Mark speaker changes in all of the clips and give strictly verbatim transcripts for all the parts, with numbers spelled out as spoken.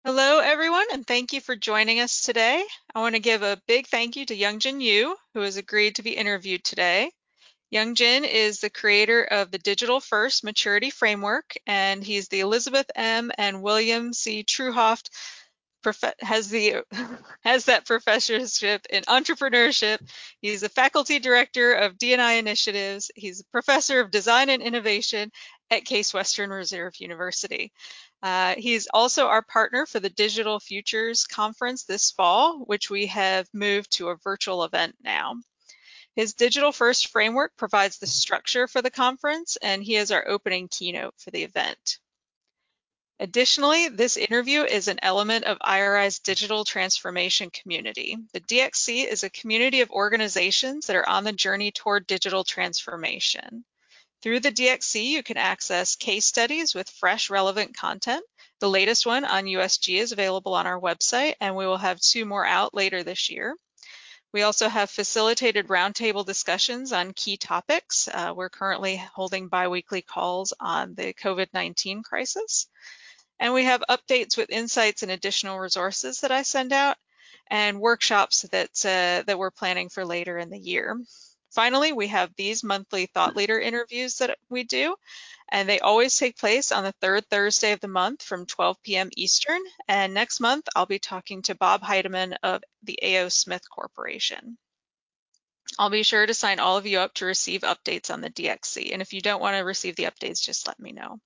Speaker 1: Hello, everyone, and thank you for joining us today. I want to give a big thank you to Youngjin Yu, who has agreed to be interviewed today. Youngjin is the creator of the Digital First Maturity Framework, and he's the Elizabeth M. and William C. Truhoft has the has that professorship in entrepreneurship. He's a faculty director of D and I initiatives. He's a professor of design and innovation at Case Western Reserve University. Uh, he's also our partner for the Digital Futures Conference this fall, which we have moved to a virtual event now. His Digital First framework provides the structure for the conference, and he is our opening keynote for the event. Additionally, this interview is an element of I R I's digital transformation community. The D X C is a community of organizations that are on the journey toward digital transformation. Through the D X C, you can access case studies with fresh, relevant content. The latest one on U S G is available on our website, and we will have two more out later this year. We also have facilitated roundtable discussions on key topics. Uh, we're currently holding biweekly calls on the COVID nineteen crisis. And we have updates with insights and additional resources that I send out, and workshops that, uh, that we're planning for later in the year. Finally, we have these monthly thought leader interviews that we do, and they always take place on the third Thursday of the month from twelve p m Eastern. And next month, I'll be talking to Bob Heidemann of the A O Smith Corporation. I'll be sure to sign all of you up to receive updates on the D X C. And if you don't want to receive the updates, just let me know.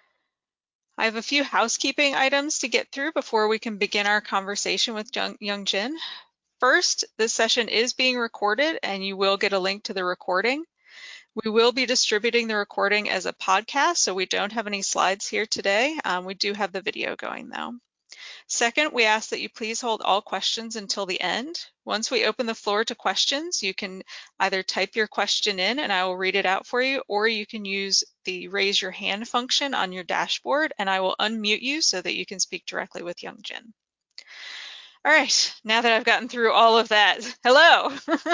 Speaker 1: I have a few housekeeping items to get through before we can begin our conversation with Youngjin. First, this session is being recorded, and you will get a link to the recording. We will be distributing the recording as a podcast, so we don't have any slides here today. Um, we do have the video going though. Second, we ask that you please hold all questions until the end. Once we open the floor to questions, you can either type your question in and I will read it out for you, or you can use the raise your hand function on your dashboard and I will unmute you so that you can speak directly with Youngjin. All right, now that I've gotten through all of that, hello.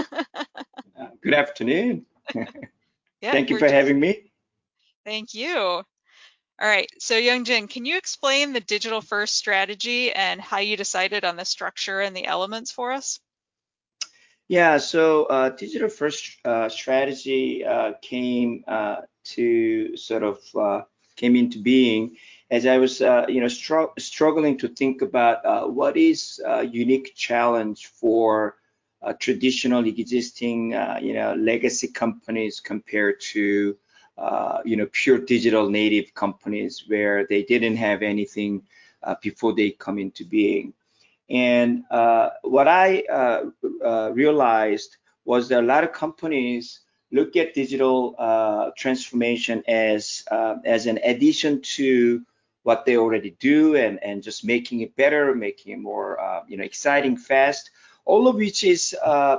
Speaker 2: Uh, good afternoon.
Speaker 1: Yeah,
Speaker 2: Thank you
Speaker 1: we're
Speaker 2: for
Speaker 1: just,
Speaker 2: having me.
Speaker 1: thank you. All right, so Youngjin, can you explain the digital first strategy and how you decided on the structure and the elements for us?
Speaker 2: Yeah, so uh, digital first uh, strategy uh, came uh, to sort of uh, came into being as I was, uh, you know, str struggling to think about uh, what is a unique challenge for uh, traditional existing, uh, you know, legacy companies compared to, uh, you know, pure digital native companies where they didn't have anything uh, before they come into being. And uh, what I uh, uh, realized was that a lot of companies look at digital uh, transformation as uh, as an addition to what they already do, and and just making it better, making it more uh, you know exciting, fast. All of which is uh,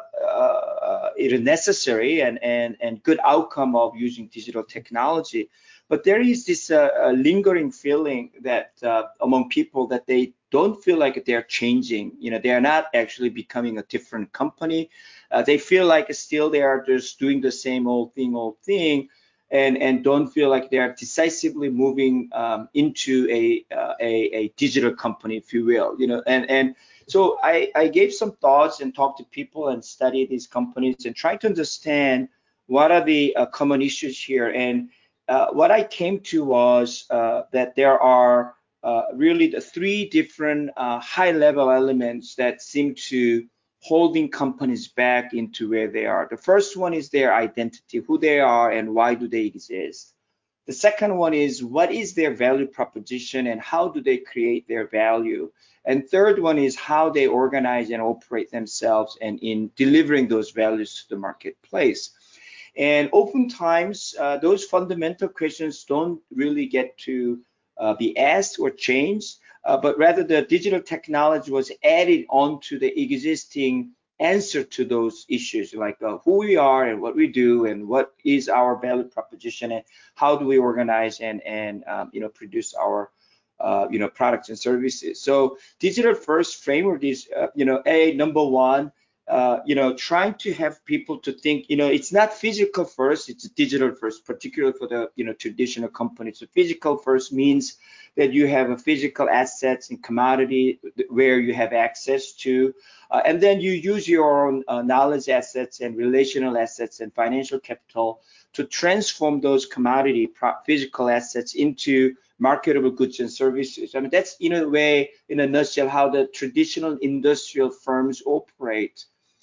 Speaker 2: uh, it is necessary and and and good outcome of using digital technology. But there is this uh, lingering feeling that uh, among people that they don't feel like they're changing. You know, they are not actually becoming a different company. Uh, they feel like still they are just doing the same old thing, old thing, and and don't feel like they are decisively moving um, into a, uh, a a digital company, if you will. You know, and and so I I gave some thoughts and talked to people and studied these companies and tried to understand what are the uh, common issues here. And uh, what I came to was uh, that there are uh, really the three different uh, high level elements that seem to holding companies back into where they are. The first one is their identity, who they are and why do they exist. The second one is what is their value proposition and how do they create their value. And third one is how they organize and operate themselves and in delivering those values to the marketplace. And oftentimes, uh, those fundamental questions don't really get to uh, be asked or changed, uh, but rather the digital technology was added onto the existing answer to those issues, like uh, who we are and what we do and what is our value proposition and how do we organize and and um, you know produce our uh, you know products and services. So digital first framework is uh, you know a number one uh, you know, trying to have people to think, you know, it's not physical first, it's digital first, particularly for the, you know, traditional companies. So physical first means that you have a physical assets and commodity where you have access to, uh, and then you use your own uh, knowledge assets and relational assets and financial capital to transform those commodity physical assets into marketable goods and services. I mean, that's in a way, in a nutshell, how the traditional industrial firms operate.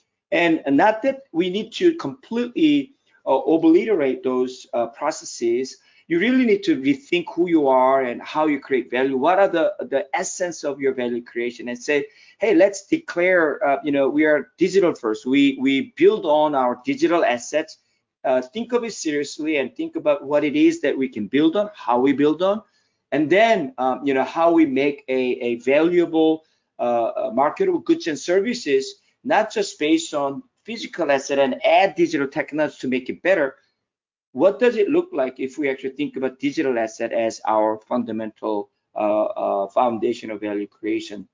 Speaker 2: And not that we need to completely uh, obliterate those uh, processes. You really need to rethink who you are and how you create value. What are the, the essence of your value creation? And say, hey, let's declare, uh, you know, we are digital first. We, we build on our digital assets. Uh, think of it seriously and think about what it is that we can build on, how we build on, and then, um, you know, how we make a, a valuable, uh, marketable goods and services, not just based on physical asset and add digital technology to make it better. What does it look like if we actually think about digital asset as our fundamental uh, uh, foundation of value creation?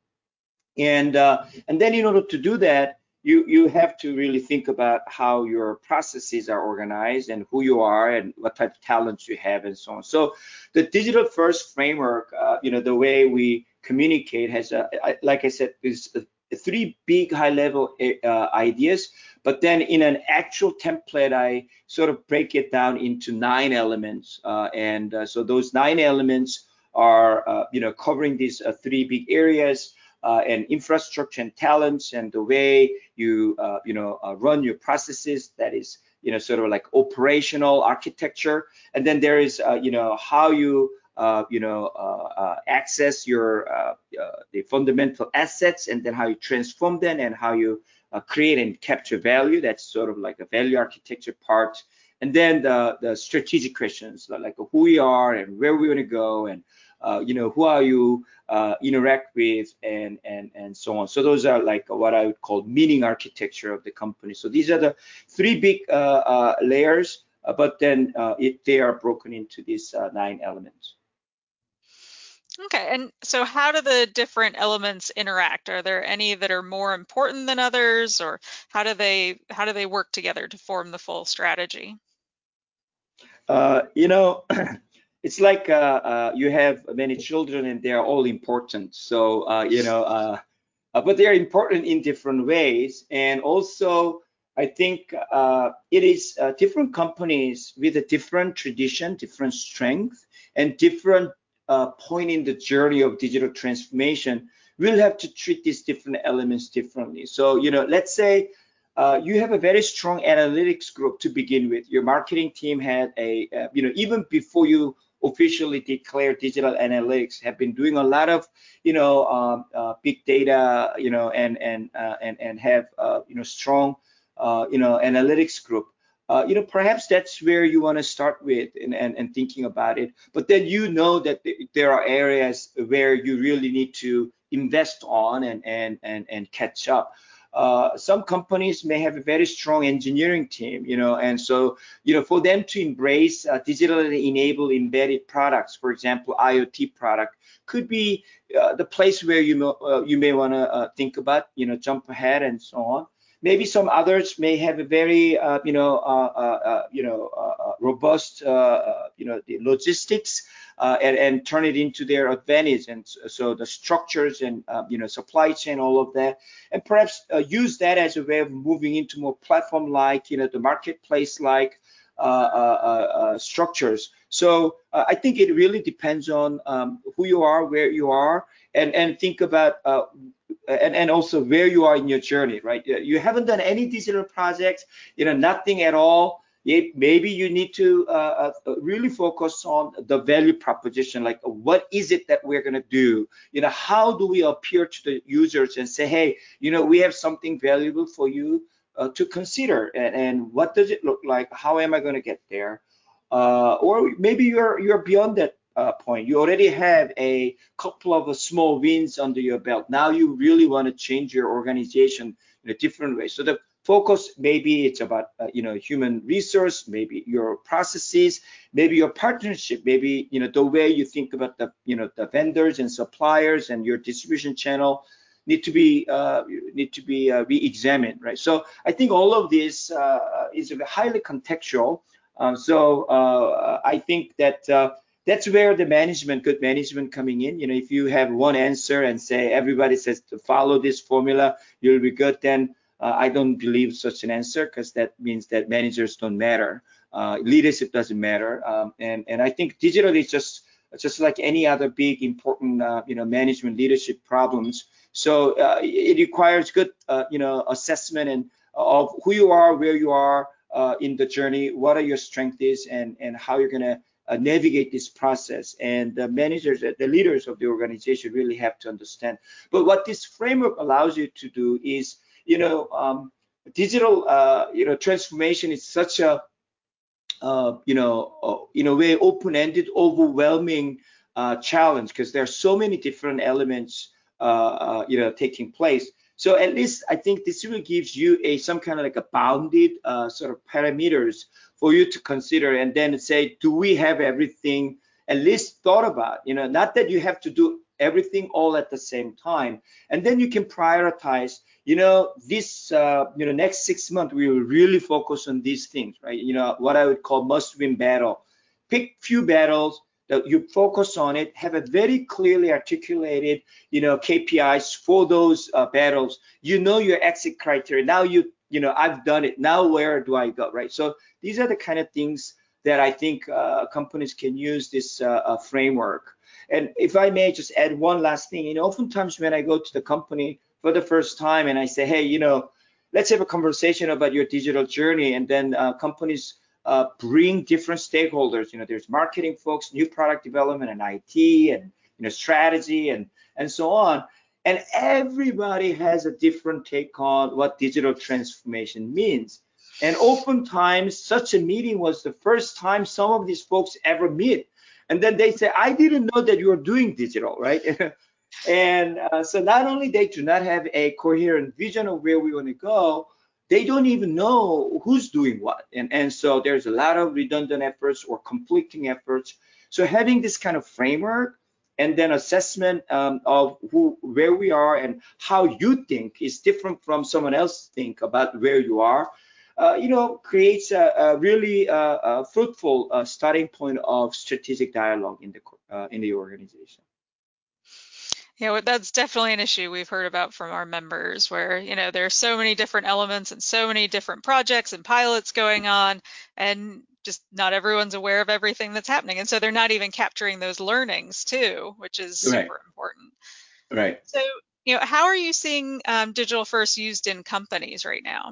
Speaker 2: And uh, and then in order to do that, you you have to really think about how your processes are organized and who you are and what type of talents you have and so on. So the digital first framework, uh, you know, the way we communicate has, a, like I said, is three big high level uh, ideas, but then in an actual template, I sort of break it down into nine elements. Uh, and uh, so those nine elements are, uh, you know, covering these uh, three big areas. Uh, and infrastructure and talents and the way you uh, you know uh, run your processes, that is, you know, sort of like operational architecture. And then there is uh, you know how you uh, you know uh, uh, access your uh, uh, the fundamental assets, and then how you transform them and how you uh, create and capture value. That's sort of like a value architecture part. And then the the strategic questions like who we are and where we want to go, and uh, you know who are you uh, interact with, and and and so on. So those are like what I would call meaning architecture of the company. So these are the three big uh, uh, layers, uh, but then uh, it, they are broken into these uh, nine elements.
Speaker 1: Okay, and so how do the different elements interact? Are there any that are more important than others, or how do they how do they work together to form the full strategy?
Speaker 2: Uh, you know, it's like uh, uh, you have many children and they are all important. So, uh, you know, uh, uh, but they are important in different ways. And also, I think uh, it is uh, different companies with a different tradition, different strength, and different uh, point in the journey of digital transformation will have to treat these different elements differently. So, you know, let's say uh, you have a very strong analytics group to begin with. Your marketing team had a, uh, you know, even before you officially declare digital analytics, have been doing a lot of, you know, um, uh, big data, you know, and and uh, and and have, uh, you know, strong, uh, you know, analytics group. Uh, you know, perhaps that's where you want to start with and, and, and thinking about it. But then you know that th there are areas where you really need to invest on and and and and catch up. Uh, some companies may have a very strong engineering team, you know, and so, you know, for them to embrace uh, digitally enabled embedded products, for example, IoT product, could be uh, the place where you know, uh, you may want to uh, think about, you know, jump ahead and so on. Maybe some others may have a very, uh, you know, uh, uh, uh, you know, uh, uh, robust, uh, uh, you know, the logistics, uh, and, and turn it into their advantage. And so, so the structures and, uh, you know, supply chain, all of that, and perhaps uh, use that as a way of moving into more platform-like, you know, the marketplace-like uh, uh, uh, structures. So uh, I think it really depends on um, who you are, where you are, and and think about uh, and and also where you are in your journey, right? You haven't done any digital projects, you know, nothing at all. Maybe you need to uh, uh, really focus on the value proposition, like what is it that we're going to do? You know, how do we appear to the users and say, hey, you know, we have something valuable for you uh, to consider, and, and what does it look like? How am I going to get there? Uh, or maybe you're you're beyond that uh, point. You already have a couple of uh, small wins under your belt. Now you really want to change your organization in a different way. So the focus, maybe it's about uh, you know human resource, maybe your processes, maybe your partnership, maybe you know the way you think about the you know the vendors and suppliers and your distribution channel. need to be uh, need to be uh, re-examined, right? So I think all of this uh, is highly contextual. Um, so uh, I think that uh, that's where the management, good management, coming in. You know, if you have one answer and say everybody says to follow this formula, you'll be good, then uh, I don't believe such an answer, because that means that managers don't matter, uh, leadership doesn't matter, um, and and I think digital is just just like any other big important uh, you know management leadership problems. So uh, it requires good uh, you know assessment and of who you are, where you are uh, in the journey, what are your strengths is, and and how you're gonna uh, navigate this process. And the managers, the leaders of the organization really have to understand. But what this framework allows you to do is, you know, um, digital, uh, you know, transformation is such a uh, you know, uh, in a way, open-ended, overwhelming uh, challenge, because there are so many different elements, uh, uh, you know, taking place. So at least I think this really gives you a some kind of like a bounded uh, sort of parameters for you to consider, and then say, do we have everything at least thought about? You know, not that you have to do everything all at the same time, and then you can prioritize. You know, this, uh, you know, next six months, we will really focus on these things, right? You know, what I would call must-win battle. Pick few battles that you focus on it, have a very clearly articulated, you know, K P Is for those uh, battles. You know your exit criteria. Now you, you know, I've done it. Now where do I go, right? So these are the kind of things that I think uh, companies can use this uh, uh, framework. And if I may just add one last thing, you know, oftentimes when I go to the company for the first time and I say, hey, you know, let's have a conversation about your digital journey, and then uh, companies uh, bring different stakeholders. You know, there's marketing folks, new product development, and I T, and you know, strategy, and and so on. And everybody has a different take on what digital transformation means. And oftentimes, such a meeting was the first time some of these folks ever meet. And then they say, I didn't know that you were doing digital, right? And uh, so not only they do not have a coherent vision of where we want to go, they don't even know who's doing what. And, and so there's a lot of redundant efforts or conflicting efforts. So having this kind of framework and then assessment um, of who, where we are and how you think is different from someone else think about where you are, uh, you know, creates a, a really uh, a fruitful uh, starting point of strategic dialogue in the uh, in the organization.
Speaker 1: Yeah, well, that's definitely an issue we've heard about from our members where, you know, there are so many different elements and so many different projects and pilots going on, and just not everyone's aware of everything that's happening. And so they're not even capturing those learnings too, which is
Speaker 2: Right,
Speaker 1: super important.
Speaker 2: right.
Speaker 1: So, you know, how are you seeing um, digital first used in companies right now?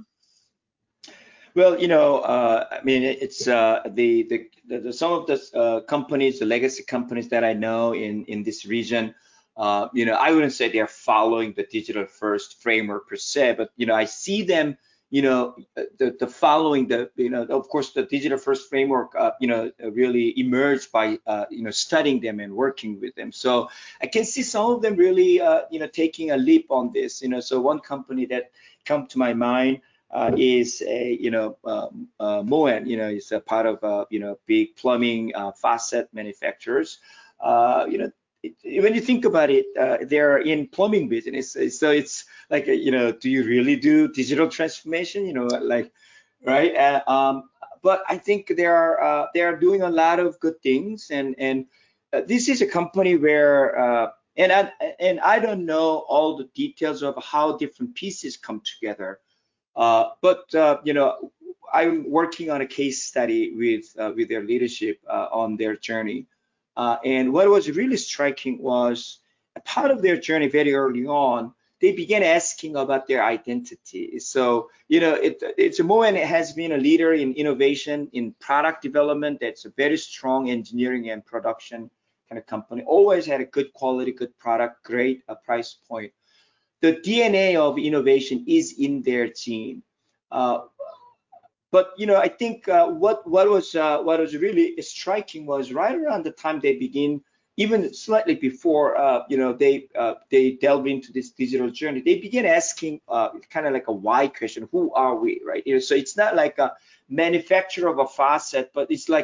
Speaker 2: Well, you know, uh, I mean, it's uh, the, the, the, the some of the uh, companies, the legacy companies that I know in in this region, uh, you know, I wouldn't say they're following the digital first framework per se, but you know, I see them, you know, the, the following the, you know, of course, the digital first framework, uh, you know, really emerged by, uh, you know, studying them and working with them. So I can see some of them really, uh, you know, taking a leap on this. You know, so one company that come to my mind uh, is a, you know, um, uh, Moen, you know, is a part of, uh, you know, big plumbing uh, faucet manufacturers. Uh, you know, it, when you think about it, uh, they're in plumbing business. So it's like, you know, do you really do digital transformation? You know, like, right? Uh, um, but I think they are uh, they are doing a lot of good things, and and uh, this is a company where. Uh, and I, and I don't know all the details of how different pieces come together. Uh, but uh, you know, I'm working on a case study with uh, with their leadership uh, on their journey, uh, and what was really striking was a part of their journey very early on. They began asking about their identity. So you know, it, it's a Moen has been a leader in innovation, in product development. That's a very strong engineering and production kind of company. Always had a good quality, good product, great uh, price point. The D N A of innovation is in their gene. Uh, but you know, I think uh, what what was uh, what was really striking was right around the time they begin, even slightly before, uh, you know, they uh, they delve into this digital journey. They begin asking uh, kind of like a why question: Who are we, right? You know, so it's not like a manufacturer of a faucet, but it's like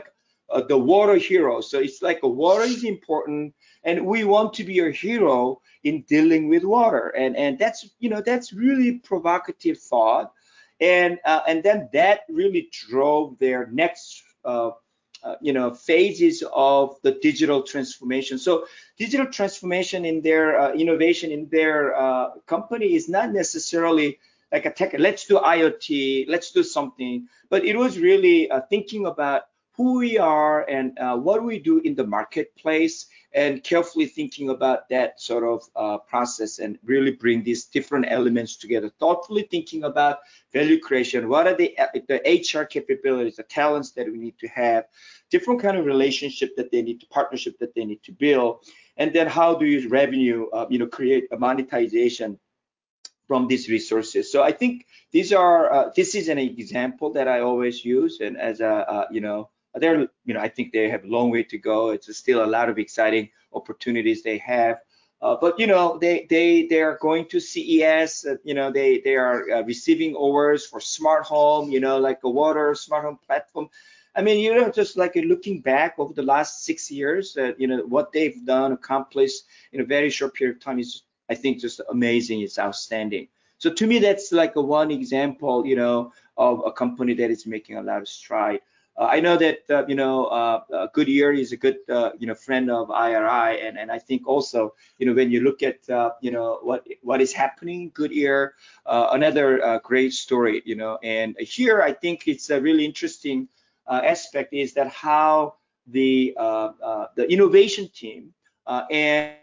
Speaker 2: uh, the water hero. So it's like a water is important, and we want to be a hero in dealing with water. And and that's you know that's really provocative thought, and uh, and then that really drove their next. Uh, uh, you know phases of the digital transformation. So digital transformation in their uh, innovation in their uh, company is not necessarily like a tech, let's do IoT, let's do something, but it was really uh, thinking about who we are and uh, what we do in the marketplace, and carefully thinking about that sort of uh, process, and really bring these different elements together, thoughtfully thinking about value creation. What are the, the H R capabilities, the talents that we need to have, different kind of relationship that they need to, partnership that they need to build, and then how do you revenue, uh, you know, create a monetization from these resources. So I think these are uh, this is an example that I always use, and as a uh, you know they're you know I think they have a long way to go. It's still a lot of exciting opportunities they have. Uh, but you know they they they are going to C E S. Uh, you know they they are uh, receiving awards for smart home. You know like a water smart home platform. I mean, you know, just like looking back over the last six years, uh, you know, what they've done, accomplished in a very short period of time is, I think, just amazing. It's outstanding. So to me, that's like a one example, you know, of a company that is making a lot of stride. Uh, I know that, uh, you know, uh, uh, Goodyear is a good, uh, you know, friend of I R I, and and I think also, you know, when you look at, uh, you know, what what is happening, Goodyear, uh, another uh, great story, you know, and here I think it's a really interesting uh, aspect is that how the uh, uh, the innovation team uh, and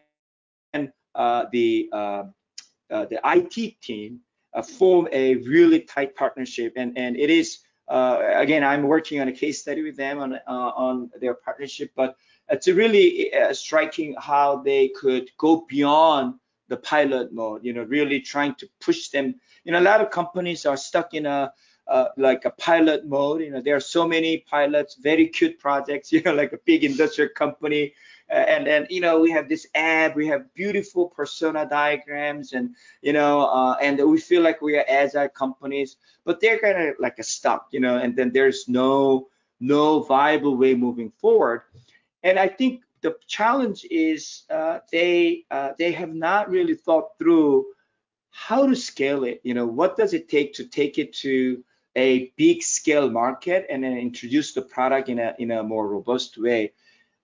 Speaker 2: uh, the uh, uh, the I T team uh, form a really tight partnership, and and it is uh, again I'm working on a case study with them on uh, on their partnership, but it's really uh, striking how they could go beyond the pilot mode, you know, really trying to push them. You know, a lot of companies are stuck in a uh, like a pilot mode. You know, there are so many pilots, very cute projects, you know, like a big industrial company. Uh, and then, you know, we have this app, we have beautiful persona diagrams, and, you know, uh, and we feel like we are agile companies, but they're kind of like a stuck, you know, and then there's no, no viable way moving forward. And I think the challenge is uh, they uh, they have not really thought through how to scale it. You know, what does it take to take it to a big scale market and then introduce the product in a in a more robust way.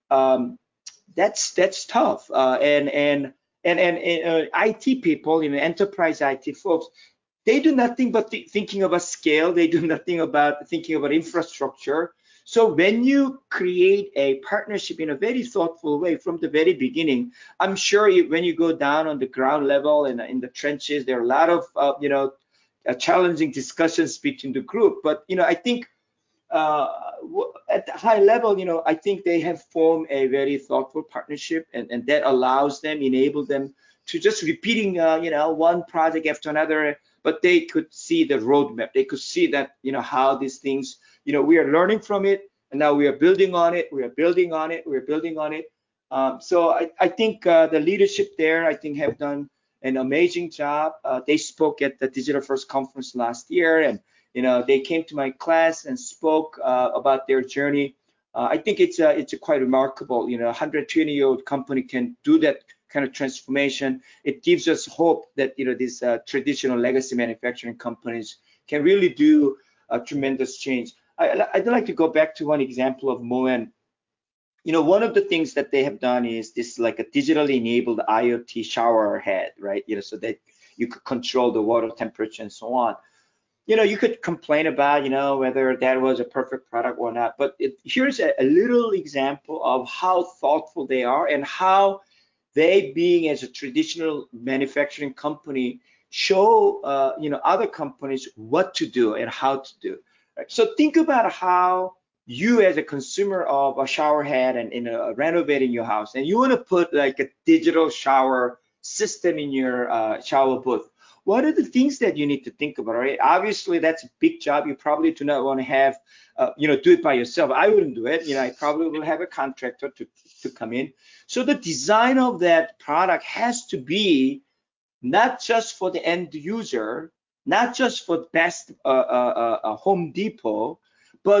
Speaker 2: Um, that's that's tough. Uh, and and and and, and uh, I T people, you know, enterprise I T folks, they do nothing but th- thinking about scale. They do nothing about thinking about infrastructure. So when you create a partnership in a very thoughtful way from the very beginning, I'm sure you, when you go down on the ground level and in the trenches, there are a lot of uh, you know uh, challenging discussions between the group. But you know, I think uh, at the high level, you know, I think they have formed a very thoughtful partnership, and, and that allows them, enable them to just repeating, uh, you know, one project after another, but they could see the roadmap. They could see that, you know, how these things, you know, we are learning from it, and now we are building on it, we are building on it, we are building on it. Um, so I, I think uh, the leadership there, I think, have done an amazing job. Uh, they spoke at the Digital First Conference last year, and you know, they came to my class and spoke uh, about their journey. Uh, I think it's a, it's a quite remarkable. You know, a one hundred twenty year old company can do that kind of transformation. It gives us hope that you know these uh, traditional legacy manufacturing companies can really do a tremendous change. I, I'd like to go back to one example of Moen. You know, one of the things that they have done is this like a digitally enabled IoT shower head, right? You know, so that you could control the water temperature and so on. You know, you could complain about, you know, whether that was a perfect product or not, but it, here's a, a little example of how thoughtful they are and how they, being as a traditional manufacturing company, show, uh, you know, other companies what to do and how to do. Right? So think about how you as a consumer of a shower head and in a, renovating your house, and you want to put like a digital shower system in your uh, shower booth. What are the things that you need to think about, right? Obviously, that's a big job. You probably do not want to have, uh, you know, do it by yourself. I wouldn't do it. You know, I probably will have a contractor to, to come in. So the design of that product has to be not just for the end user, not just for best uh, uh, uh, Home Depot, but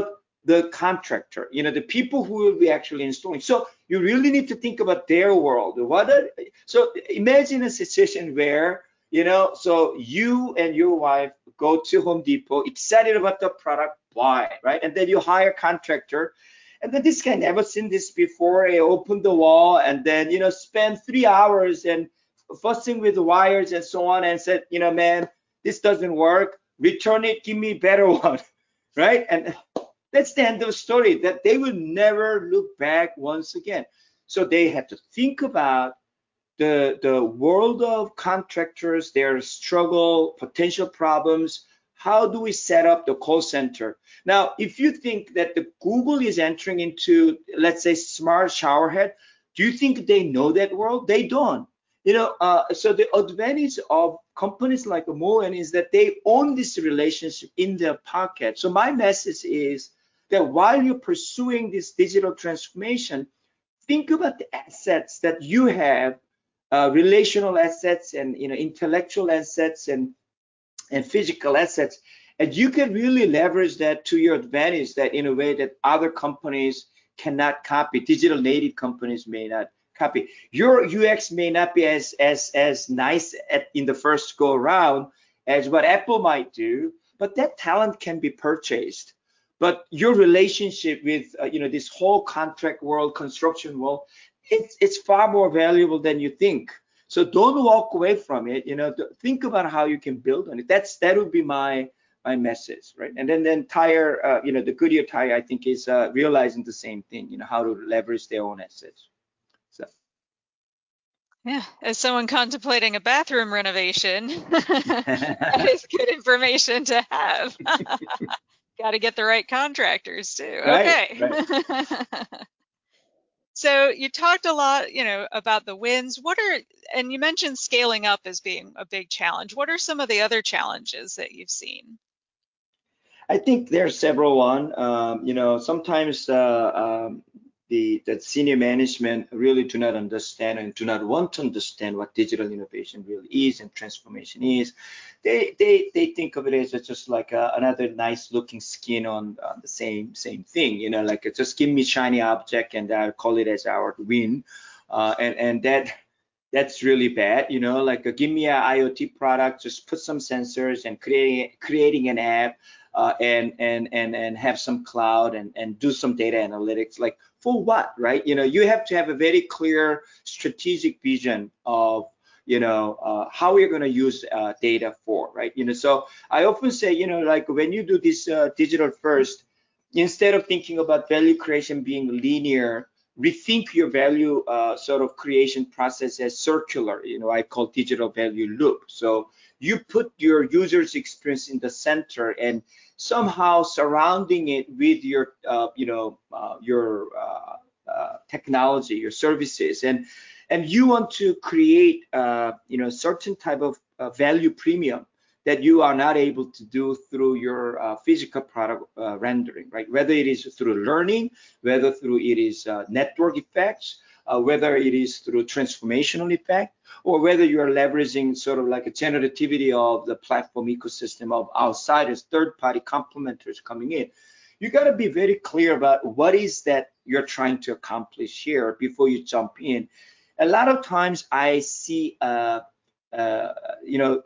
Speaker 2: the contractor, you know, the people who will be actually installing. So you really need to think about their world. What are, so imagine a situation where, you know, so you and your wife go to Home Depot, excited about the product, buy, right? And then you hire a contractor. And then this guy never seen this before. He opened the wall and then, you know, spend three hours and fussing with the wires and so on and said, you know, man, this doesn't work. Return it, give me a better one, right? And that's the end of the story, that they will never look back once again. So they have to think about the, the world of contractors, their struggle, potential problems. How do we set up the call center? Now, if you think that the Google is entering into, let's say, smart shower head, do you think they know that world? They don't. You know, uh, so the advantage of companies like Moen is that they own this relationship in their pocket. So my message is that while you're pursuing this digital transformation, think about the assets that you have, uh, relational assets and, you know, intellectual assets and and physical assets, and you can really leverage that to your advantage, that in a way that other companies cannot copy, digital native companies may not copy. Your U X may not be as as as nice at, in the first go around as what Apple might do, but that talent can be purchased. But your relationship with, uh, you know, this whole contract world, construction world, it's it's far more valuable than you think. So don't walk away from it. You know, think about how you can build on it. That's that would be my my message, right? And then then tire, uh, you know, the Goodyear tire, I think, is uh, realizing the same thing. You know, how to leverage their own assets. So
Speaker 1: Yeah, as someone contemplating a bathroom renovation, that is good information to have. Got to get the right contractors too.
Speaker 2: right,
Speaker 1: Okay.
Speaker 2: right.
Speaker 1: So you talked a lot, you know, about the wins. What are, and you mentioned scaling up as being a big challenge. What are some of the other challenges that you've seen?
Speaker 2: I think there are several one. Um, you know, sometimes uh, um, the the senior management really do not understand and do not want to understand what digital innovation really is and transformation is. They they they think of it as just like a, another nice looking skin on, on the same same thing. You know, like uh, just give me shiny object and I'll call it as our win. Uh, and and that that's really bad. You know, like uh, give me an IoT product, just put some sensors and creating creating an app, uh, and and and and have some cloud and and do some data analytics. Like for what, right? You know, you have to have a very clear strategic vision of, you know, uh, how we're going to use uh, data for, right? You know, so I often say, you know, like when you do this uh, digital first, instead of thinking about value creation being linear, rethink your value uh, sort of creation process as circular. You know, I call digital value loop. So you put your user's experience in the center and somehow surrounding it with your, uh, you know, uh, your uh, uh, technology, your services, and and you want to create, uh, you know, certain type of uh, value premium that you are not able to do through your uh, physical product uh, rendering, right? Whether it is through learning, whether through it is uh, network effects, uh, whether it is through transformational effect, or whether you are leveraging sort of like a generativity of the platform ecosystem of outsiders, third-party complementers coming in. You got to be very clear about what is that you're trying to accomplish here before you jump in. A lot of times I see, uh, uh, you know,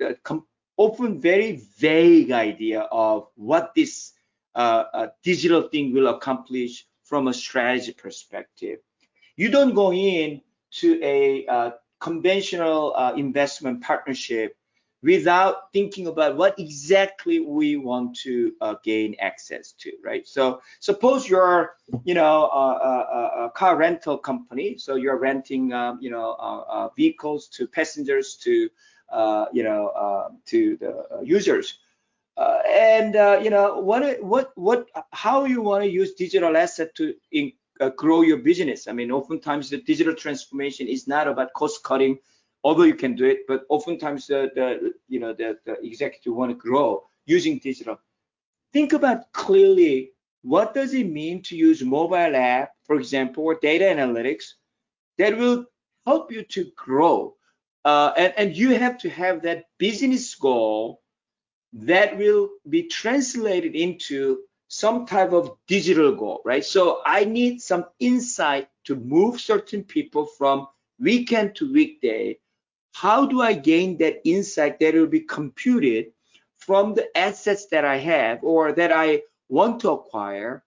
Speaker 2: often very vague idea of what this uh, uh, digital thing will accomplish from a strategy perspective. You don't go in to a uh, conventional uh, investment partnership without thinking about what exactly we want to uh, gain access to, right? So suppose you're, you know, a, a, a car rental company, so you're renting, um, you know, uh, uh, vehicles to passengers to, uh, you know, uh, to the uh, users. Uh, and uh, you know what what what how you want to use digital asset to in, uh, grow your business. I mean, oftentimes the digital transformation is not about cost cutting, although you can do it, but oftentimes the, the you know the, the executive want to grow using digital. Think about clearly, what does it mean to use mobile app, for example, or data analytics that will help you to grow, uh, and, and you have to have that business goal that will be translated into some type of digital goal, right? So I need some insight to move certain people from weekend to weekday. How do I gain that insight that will be computed from the assets that I have or that I want to acquire?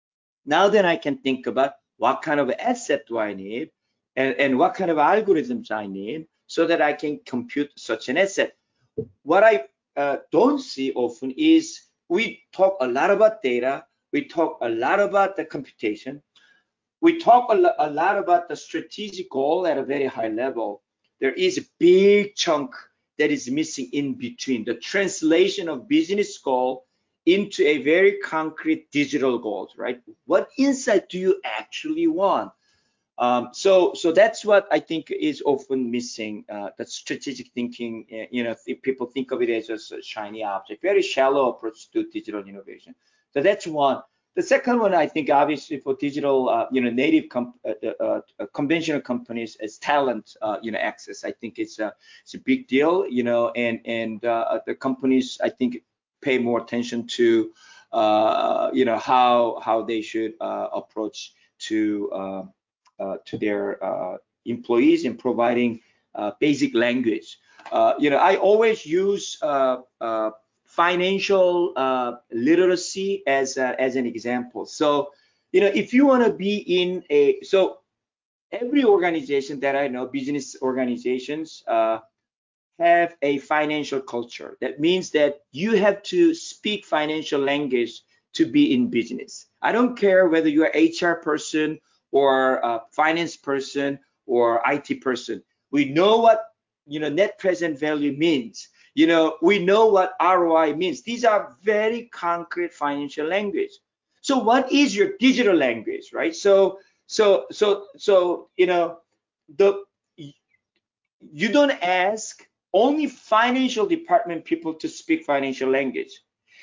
Speaker 2: Now then I can think about what kind of asset do I need and, and what kind of algorithms I need so that I can compute such an asset. What I uh, don't see often is we talk a lot about data, we talk a lot about the computation, we talk a, lo- a lot about the strategic goal at a very high level. There is a big chunk that is missing in between the translation of business goal into a very concrete digital goals, right? What insight do you actually want? Um, so, so that's what I think is often missing. Uh, that strategic thinking. uh, You know, if people think of it as just a shiny object, very shallow approach to digital innovation. So that's one. The second one, I think, obviously for digital, uh, you know, native com uh, uh, uh, conventional companies as talent, uh, you know, access. I think it's a it's a big deal. You know, and and uh, the companies, I think, pay more attention to, uh, you know, how how they should uh, approach to. Uh, uh, to their uh, employees in providing uh, basic language. Uh, you know, I always use uh, uh, financial uh, literacy as a, as an example. So, you know, if you want to be in a so every organization that I know, business organizations, uh, have a financial culture. That means that you have to speak financial language to be in business. I don't care whether you're H R person or a finance person or I T person. We know what you know net present value means. You know, we know what R O I means. These are very concrete financial language. So what is your digital language, right? So so so so you know the you don't ask only financial department people to speak financial language.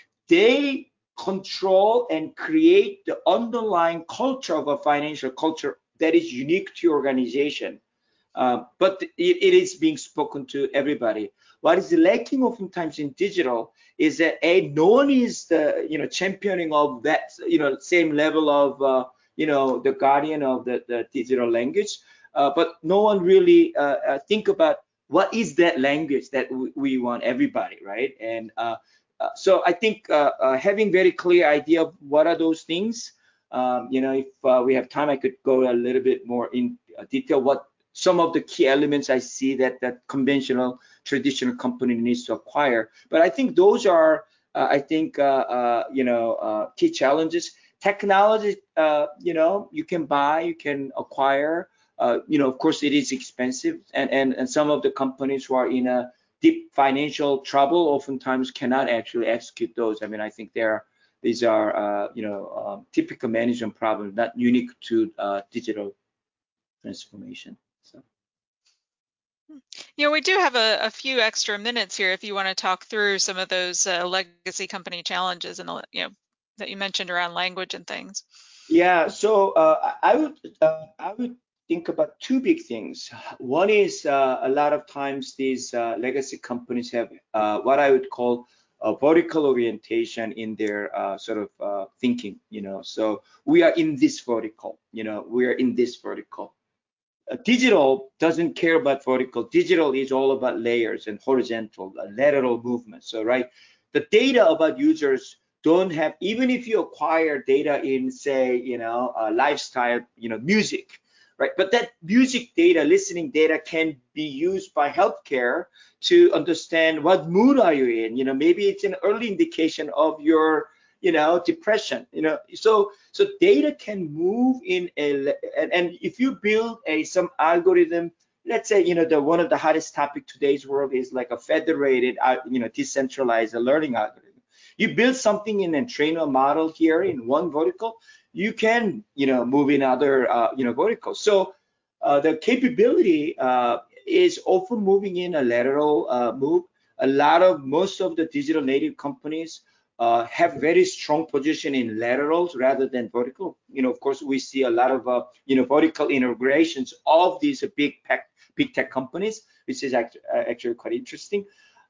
Speaker 2: They control and create the underlying culture of a financial culture that is unique to your organization. Uh, but it, it is being spoken to everybody. What is lacking oftentimes in digital is that a no one is the you know championing of that you know same level of uh, you know the guardian of the, the digital language, uh, but no one really uh, uh, think about what is that language that we, we want everybody, right? And uh, uh, so I think uh, uh, having very clear idea of what are those things. Um, you know, if uh, we have time, I could go a little bit more in uh, detail what some of the key elements I see that that conventional traditional company needs to acquire. But I think those are, uh, I think, uh, uh, you know, uh, key challenges. Technology, uh, you know, you can buy, you can acquire. Uh, you know, of course, it is expensive, and and and some of the companies who are in a deep financial trouble oftentimes cannot actually execute those. I mean, I think they're these are, uh, you know, um, typical management problems, not unique to uh, digital transformation. So.
Speaker 1: You know, we do have a, a few extra minutes here if you want to talk through some of those uh, legacy company challenges and the, you know, that you mentioned around language and things.
Speaker 2: Yeah, so uh, I I would uh, I would think about two big things. One is uh, a lot of times these uh, legacy companies have uh, what I would call a vertical orientation in their uh, sort of uh, thinking. You know, so we are in this vertical. You know, we are in this vertical. Uh, digital doesn't care about vertical. Digital is all about layers and horizontal, uh, lateral movement. So, right, the data about users don't have, even if you acquire data in, say, you know, uh, lifestyle, you know, music, right? But that music data, listening data can be used by healthcare to understand what mood are you in. You know, maybe it's an early indication of your, you know, depression, you know, so so data can move in a and, and if you build a some algorithm, let's say, you know, the one of the hottest topic today's world is like a federated, uh, you know, decentralized learning algorithm. You build something in and train a model here in one vertical, you can, you know, move in other, uh, you know, verticals. So uh, the capability uh, is often moving in a lateral uh, move. A lot of most of the digital native companies uh, have very strong position in laterals rather than vertical. You know, of course, we see a lot of uh, you know vertical integrations of these big tech big tech companies, which is actually, uh, actually quite interesting.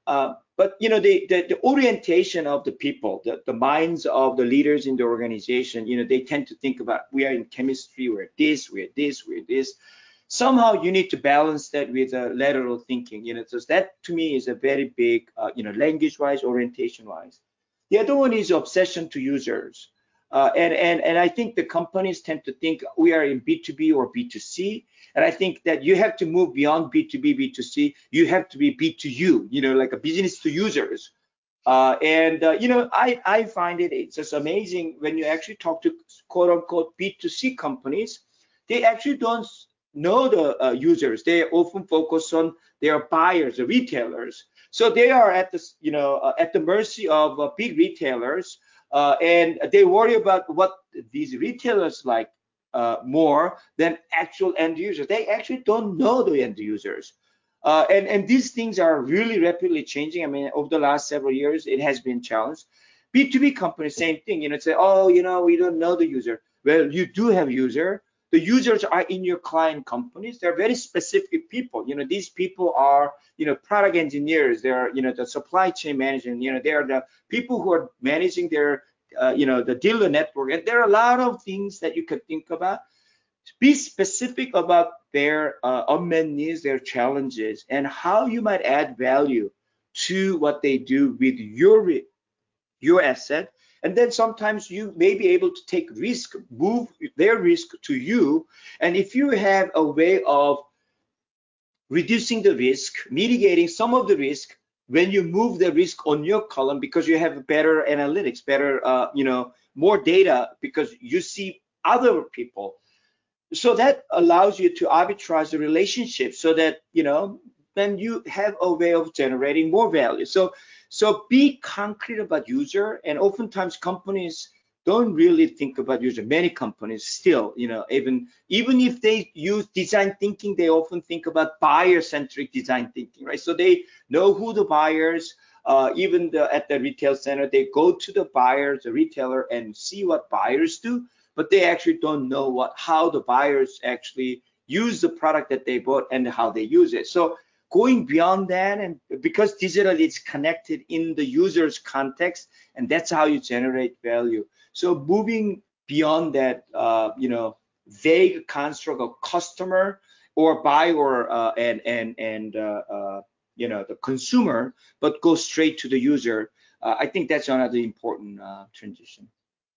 Speaker 2: Uh, but you know, the, the the orientation of the people, the, the minds of the leaders in the organization, you know, they tend to think about we are in chemistry, we're this, we're this, we're this. Somehow you need to balance that with a lateral thinking, you know. So that to me is a very big, uh, you know, language-wise, orientation-wise. The other one is obsession to users. Uh, and, and, and I think the companies tend to think we are in B two B or B two C. And I think that you have to move beyond B two B, B two C. You have to be B two U, you know, like a business to users. Uh, and, uh, you know, I, I find it, it's just amazing when you actually talk to quote unquote B two C companies, they actually don't know the uh, users. They often focus on their buyers, the retailers. So they are at the, you know, uh, at the mercy of uh, big retailers, uh, and they worry about what these retailers like uh, more than actual end users. They actually don't know the end users. Uh, and, and these things are really rapidly changing. I mean, over the last several years, it has been challenged. B two B companies, same thing. You know, say, oh, you know, we don't know the user. Well, you do have user. The users are in your client companies. They're very specific people. You know, these people are, you know, product engineers. They're, you know, the supply chain management. You know, they are the people who are managing their, uh, you know, the dealer network. And there are a lot of things that you could think about. Be specific about their uh, unmet needs, their challenges, and how you might add value to what they do with your your asset. And then sometimes you may be able to take risk, move their risk to you. And if you have a way of reducing the risk, mitigating some of the risk, when you move the risk on your column because you have better analytics, better, uh, you know, more data because you see other people, so that allows you to arbitrage the relationship so that, you know, then you have a way of generating more value. So so be concrete about user, and oftentimes companies don't really think about user. Many companies still, you know, even even if they use design thinking, they often think about buyer-centric design thinking, right? So they know who the buyers, uh, even the, at the retail center, they go to the buyers, the retailer, and see what buyers do, but they actually don't know what how the buyers actually use the product that they bought and how they use it. So going beyond that, and because digital is connected in the user's context, and that's how you generate value. So moving beyond that, uh, you know, vague construct of customer or buy or uh, and and and uh, uh, you know, the consumer, but go straight to the user. Uh, I think that's another important uh, transition.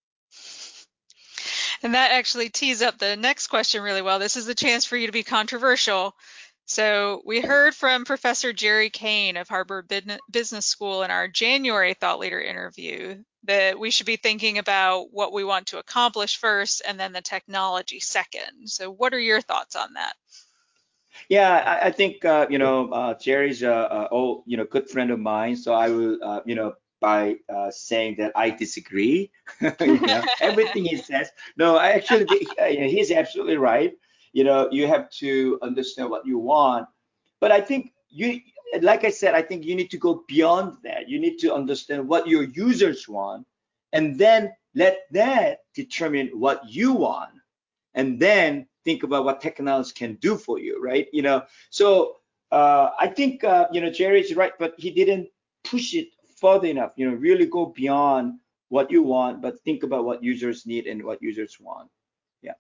Speaker 1: And that actually tees up the next question really well. This is the chance for you to be controversial. So we heard from Professor Jerry Kane of Harvard Business School in our January Thought Leader interview that we should be thinking about what we want to accomplish first and then the technology second. So what are your thoughts on that?
Speaker 2: Yeah, I, I think uh, you know, uh, Jerry's a, a old, you know, good friend of mine. So I will, uh, you know, by uh, saying that I disagree, you know, everything he says. No, I actually, uh, you know, he's absolutely right. You know, you have to understand what you want. But I think you, like I said, I think you need to go beyond that. You need to understand what your users want, and then let that determine what you want, and then think about what technology can do for you, right? You know, so uh, I think uh, you know, Jerry's right, but he didn't push it further enough. You know, really go beyond what you want, but think about what users need and what users want. Yeah.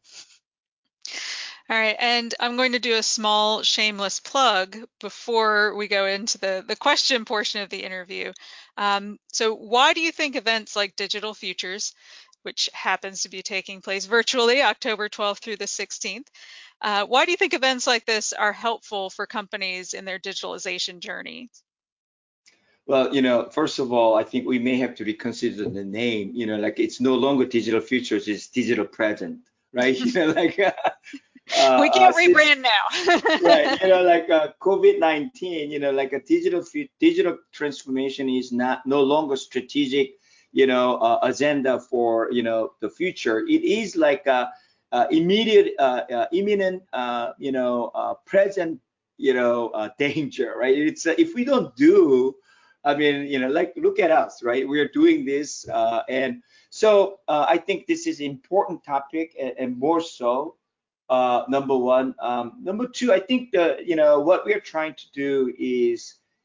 Speaker 1: All right, and I'm going to do a small shameless plug before we go into the, the question portion of the interview. Um, so why do you think events like Digital Futures, which happens to be taking place virtually October twelfth through the sixteenth, uh, why do you think events like this are helpful for companies in their digitalization journey?
Speaker 2: Well, you know, first of all, I think we may have to reconsider the name. You know, like it's no longer digital futures, it's digital present, right? You know, like uh,
Speaker 1: We
Speaker 2: uh,
Speaker 1: can't
Speaker 2: since
Speaker 1: rebrand now.
Speaker 2: right, you know, like uh, COVID nineteen, you know, like a digital digital transformation is not no longer strategic, you know, uh, agenda for, you know, the future. It is like a, a immediate, uh, uh, imminent, uh, you know, uh, present, you know, uh, danger, right? It's uh, if we don't do, I mean, you know, like look at us, right? We are doing this, uh, and so uh, I think this is an important topic, and, and more so uh, number one. Um, number two, I think the you know what we're trying to do is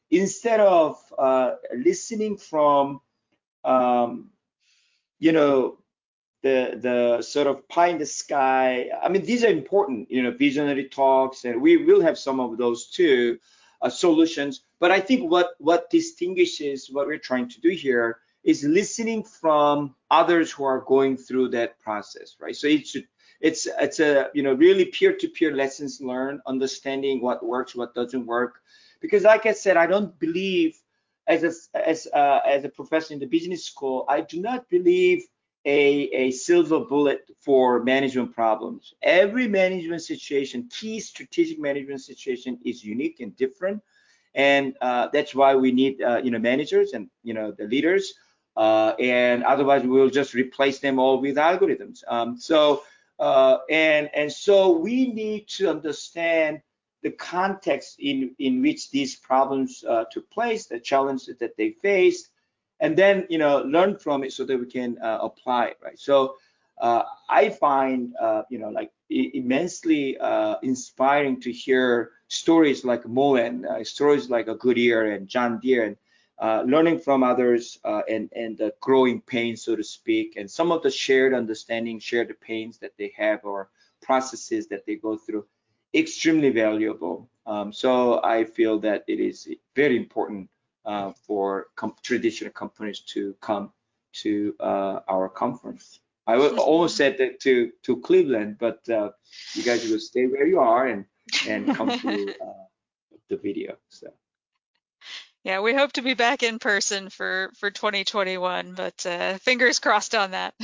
Speaker 2: instead of uh, listening from, um, you know, the the sort of pie in the sky. I mean, these are important, you know, visionary talks, and we will have some of those too, uh, solutions. But I think what what distinguishes what we're trying to do here is listening from others who are going through that process, right? So it's it's it's a you know really peer-to-peer lessons learned, understanding what works, what doesn't work. Because like I said, I don't believe as a as uh, as a professor in the business school, I do not believe a, a silver bullet for management problems. Every management situation, key strategic management situation is unique and different. And uh, that's why we need, uh, you know, managers and, you know, the leaders. Uh, and otherwise we'll just replace them all with algorithms. Um, so, uh, and, and so we need to understand the context in, in which these problems uh, took place, the challenges that they faced, and then you know learn from it so that we can uh, apply it, right? So uh, I find uh, you know like immensely uh, inspiring to hear stories like Moen, uh, stories like a Goodyear and John Deere, and uh, learning from others uh, and and the growing pains, so to speak, and some of the shared understanding, shared the pains that they have or processes that they go through, extremely valuable. Um, so I feel that it is very important uh, for com traditional companies to come to uh, our conference. I would almost said that to to Cleveland, but uh, you guys will stay where you are and and come through uh, the video. So
Speaker 1: Yeah, we hope to be back in person for for twenty twenty-one, but uh, fingers crossed on that.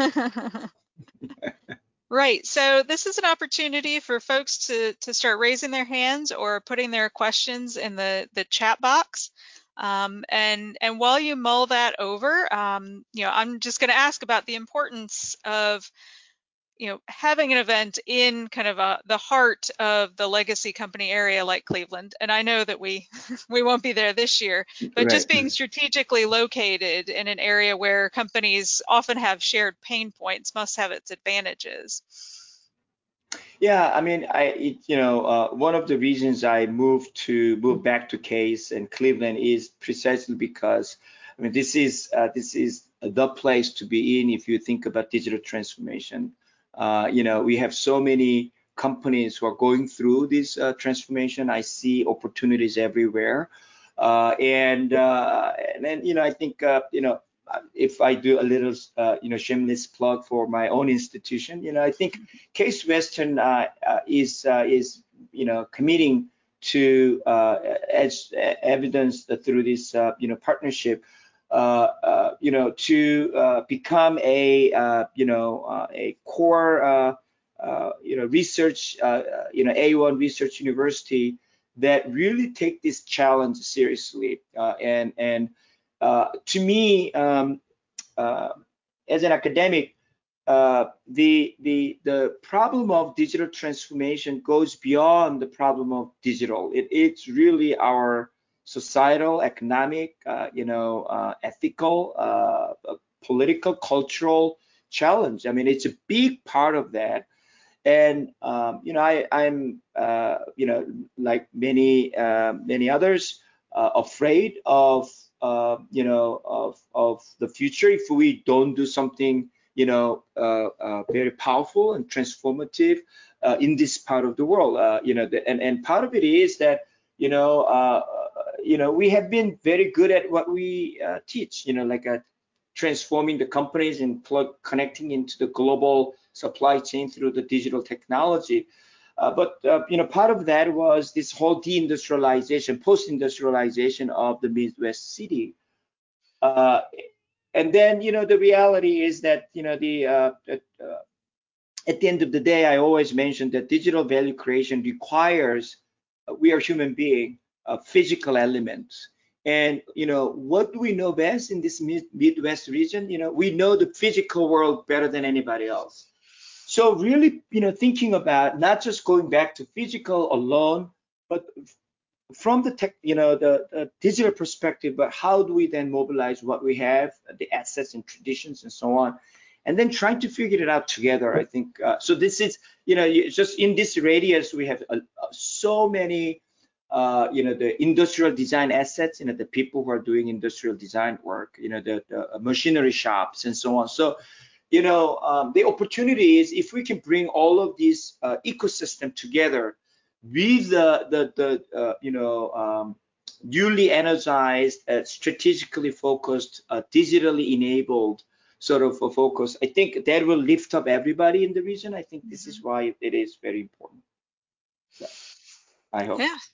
Speaker 1: Right. So this is an opportunity for folks to to start raising their hands or putting their questions in the the chat box. Um, and and while you mull that over, um, you know, I'm just going to ask about the importance of you know, having an event in kind of a, the heart of the legacy company area like Cleveland, and I know that we we won't be there this year, but
Speaker 2: right.
Speaker 1: just being strategically located in an area where companies often have shared pain points must have its advantages.
Speaker 2: Yeah, I mean, I it, you know uh, one of the reasons I moved to move back to Case and Cleveland is precisely because I mean this is uh, this is the place to be in if you think about digital transformation. Uh, you know, we have so many companies who are going through this uh, transformation. I see opportunities everywhere, uh, and uh, and then you know I think uh, you know if I do a little, uh, you know, shameless plug for my own institution, you know, I think Case Western uh, uh, is uh, is you know committing to uh, as evidenced through this uh, you know partnership, uh, uh, you know, to uh, become a uh, you know uh, a core uh, uh, you know research uh, you know A one research university that really take this challenge seriously uh, and and uh, to me, um, uh, as an academic, uh, the the the problem of digital transformation goes beyond the problem of digital. It, it's really our societal, economic, uh, you know, uh, ethical, uh, uh, political, cultural challenge. I mean, it's a big part of that. And um, you know, I, I'm uh, you know, like many uh, many others, uh, afraid of uh, you know of of the future if we don't do something you know uh, uh, very powerful and transformative uh, in this part of the world. Uh, you know, the, and and part of it is that you know uh, you know we have been very good at what we uh, teach. You know, like uh, transforming the companies and plug connecting into the global supply chain through the digital technology. Uh, but uh, you know, part of that was this whole deindustrialization, post-industrialization of the Midwest city. Uh, and then you know, the reality is that you know the uh, uh, at the end of the day, I always mention that digital value creation requires uh, we are human being, uh, physical elements. And you know, what do we know best in this mid Midwest region? You know, we know the physical world better than anybody else. So really, you know, thinking about not just going back to physical alone, but from the tech, you know, the, the digital perspective, but how do we then mobilize what we have, the assets and traditions and so on, and then trying to figure it out together. I think uh, so. This is, you know, just in this radius, we have uh, so many uh, you know, the industrial design assets, you know, the people who are doing industrial design work, you know, the, the machinery shops and so on. So, you know, um, the opportunity is if we can bring all of these uh, ecosystem together with the, the, the uh, you know, um, newly energized, uh, strategically focused, uh, digitally enabled sort of a focus, I think that will lift up everybody in the region. I think this is why it is very important. So, I hope.
Speaker 1: Yeah,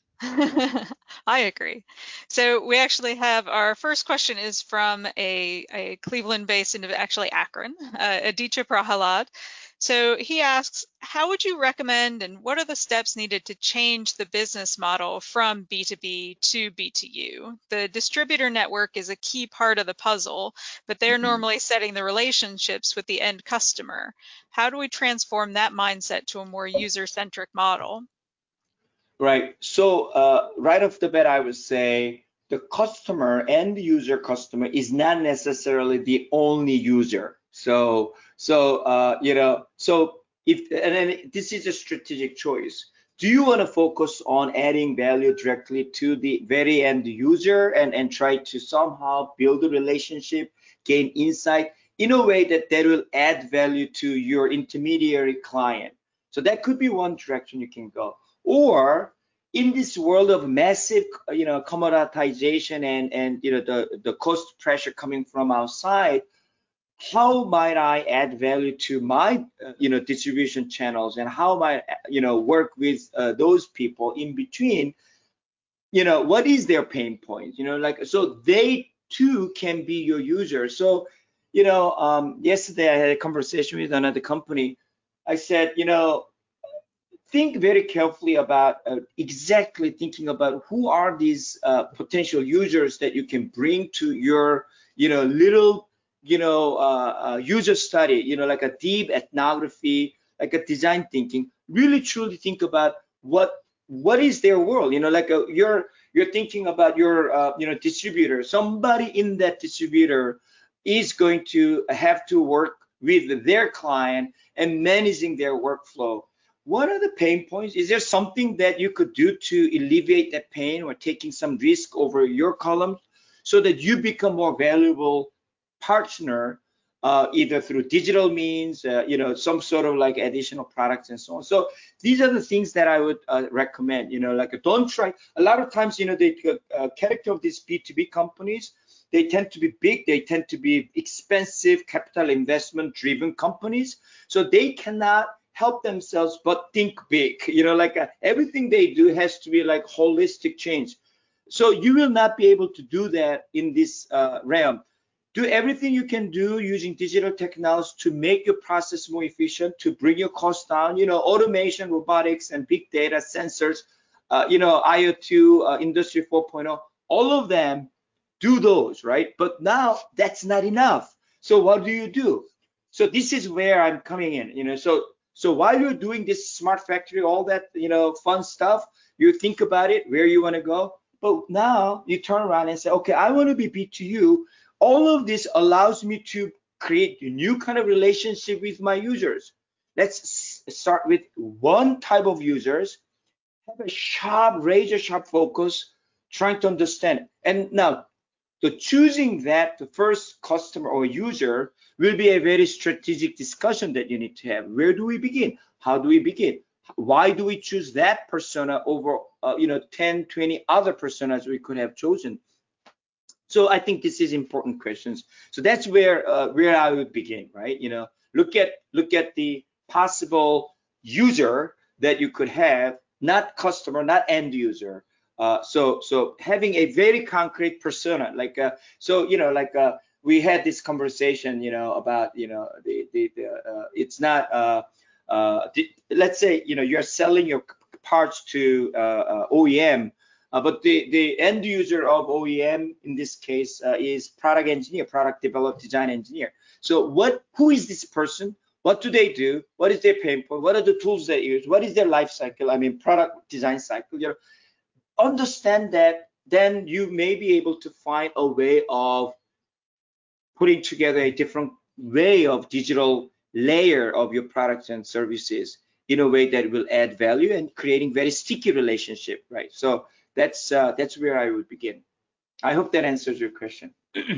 Speaker 1: I agree. So we actually have our first question is from a, a Cleveland-based, indiv- actually Akron, uh, Aditya Prahalad. So he asks, how would you recommend and what are the steps needed to change the business model from B two B to B two U? The distributor network is a key part of the puzzle, but they're
Speaker 2: Mhm.
Speaker 1: normally setting the relationships with the end customer. How do we transform that mindset to a more user-centric model?
Speaker 2: Right. So uh, right off the bat, I would say the customer and the user customer is not necessarily the only user. So so uh, you know so if and then this is a strategic choice. Do you want to focus on adding value directly to the very end user and and try to somehow build a relationship, gain insight in a way that that will add value to your intermediary client? So that could be one direction you can go. Or in this world of massive, you know, commoditization and and you know the the cost pressure coming from outside, how might I add value to my uh, you know distribution channels, and how might you know work with uh, those people in between? You know, what is their pain point? You know, like so they too can be your user. So, you know, um, yesterday I had a conversation with another company. I said, you know, think very carefully about uh, exactly thinking about who are these uh, potential users that you can bring to your, you know, little, you know, uh, uh, user study, you know, like a deep ethnography, like a design thinking. Really, truly think about what what is their world. You know, like a, you're you're thinking about your, uh, you know, distributor. Somebody in that distributor is going to have to work with their client and managing their workflow. What are the pain points? Is there something that you could do to alleviate that pain or taking some risk over your columns so that you become more valuable partner, uh, either through digital means, uh, you know, some sort of like additional products and so on. So these are the things that I would uh, recommend. You know, like don't try. A lot of times, you know, the uh, character of these B two B companies, they tend to be big. They tend to be expensive, capital investment driven companies. So they cannot help themselves but think big. You know, like uh, everything they do has to be like holistic change. So you will not be able to do that in this uh, realm. Do everything you can do using digital technology to make your process more efficient, to bring your costs down. You know, automation, robotics, and big data sensors. Uh, you know, I O T, uh, Industry 4.0, all of them do those, right? But now that's not enough. So what do you do? So this is where I'm coming in. You know, so so while you're doing this smart factory, all that, you know, fun stuff, you think about it, where you want to go. But now you turn around and say, okay, I want to be B two U. All of this allows me to create a new kind of relationship with my users. Let's start with one type of users, have a sharp, razor sharp focus, trying to understand. And now so choosing that the first customer or user will be a very strategic discussion that you need to have. Where do we begin? How do we begin? Why do we choose that persona over, uh, you know, ten, twenty other personas we could have chosen? So I think this is important questions. So that's where uh, where I would begin, right? You know, look at look at the possible user that you could have, not customer, not end user. Uh, so so having a very concrete persona, like uh, so you know, like uh, we had this conversation, you know, about you know the the, the uh, it's not uh, uh, the, let's say you know you're selling your parts to uh, uh, O E M, uh, but the, the end user of O E M in this case uh, is product engineer, product develop design engineer. So what, who is this person? What do they do? What is their pain point? What are the tools they use? What is their life cycle? I mean, product design cycle. You know, understand that, then you may be able to find a way of putting together a different way of digital layer of your products and services in a way that will add value and creating very sticky relationship, right? So that's uh, that's where I would begin. I hope that answers your question.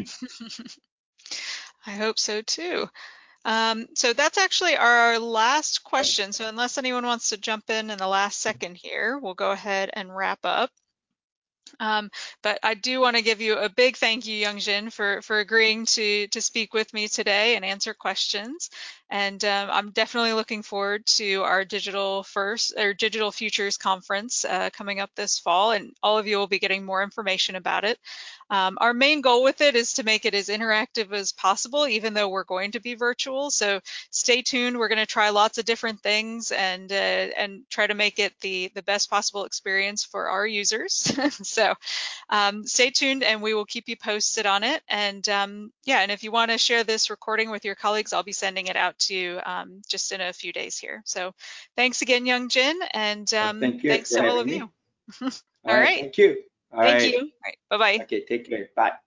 Speaker 1: I hope so too. Um, so that's actually our last question. So unless anyone wants to jump in in the last second here, we'll go ahead and wrap up. Um, but I do want to give you a big thank you, Youngjin, for for agreeing to to speak with me today and answer questions. And um, I'm definitely looking forward to our Digital First or Digital Futures conference uh, coming up this fall, and all of you will be getting more information about it. Um, our main goal with it is to make it as interactive as possible, even though we're going to be virtual. So stay tuned. We're going to try lots of different things and uh, and try to make it the the best possible experience for our users. So um, stay tuned, and we will keep you posted on it. And um, yeah, and if you want to share this recording with your colleagues, I'll be sending it out to you um, just in a few days here. So thanks again, Youngjin, and
Speaker 2: Well,
Speaker 1: um,
Speaker 2: thank you
Speaker 1: thanks
Speaker 2: for
Speaker 1: to all
Speaker 2: having
Speaker 1: of you.
Speaker 2: me. All
Speaker 1: All
Speaker 2: right,
Speaker 1: right.
Speaker 2: thank you. All
Speaker 1: Thank
Speaker 2: right.
Speaker 1: you. All right. Bye-bye.
Speaker 2: Okay, take care. Bye.